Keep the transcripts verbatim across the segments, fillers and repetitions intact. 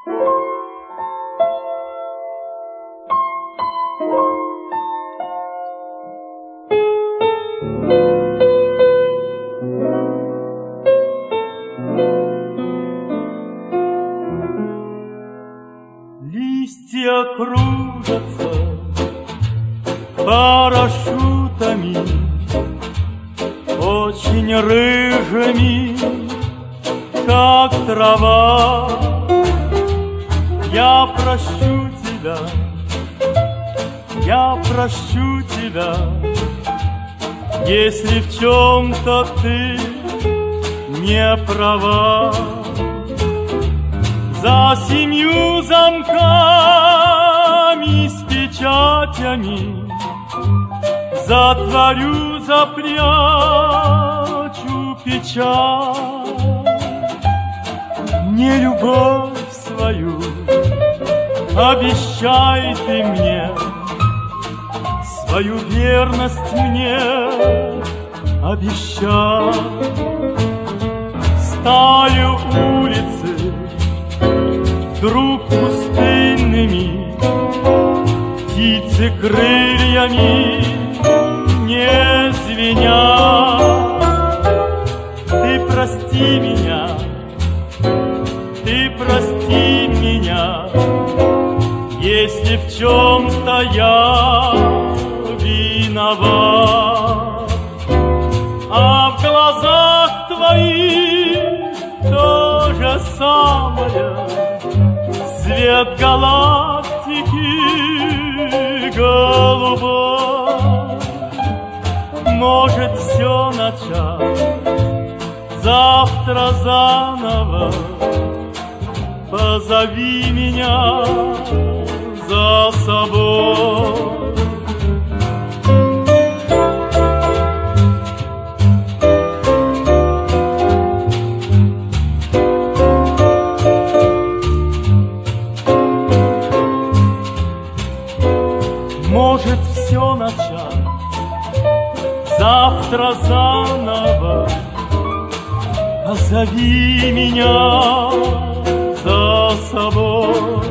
Листья кружатся парашютами, очень рыжими, как трава. Я прощу тебя, я прощу тебя, если в чем-то ты не права. За семью замками с печатями затворю, запрячу печать. Не любовь свою обещай ты мне, свою верность мне обещай. Стали улицы вдруг пустынными, птицы крыльями не звенят. Ты прости меня, ты прости меня, если в чем-то я виноват. А в глазах твоих то же самое, свет галактики голубой. Может все начать завтра заново. Позови меня за собой. Может все начать завтра заново. Позови меня за собой.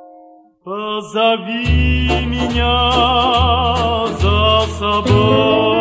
Позови меня за собой.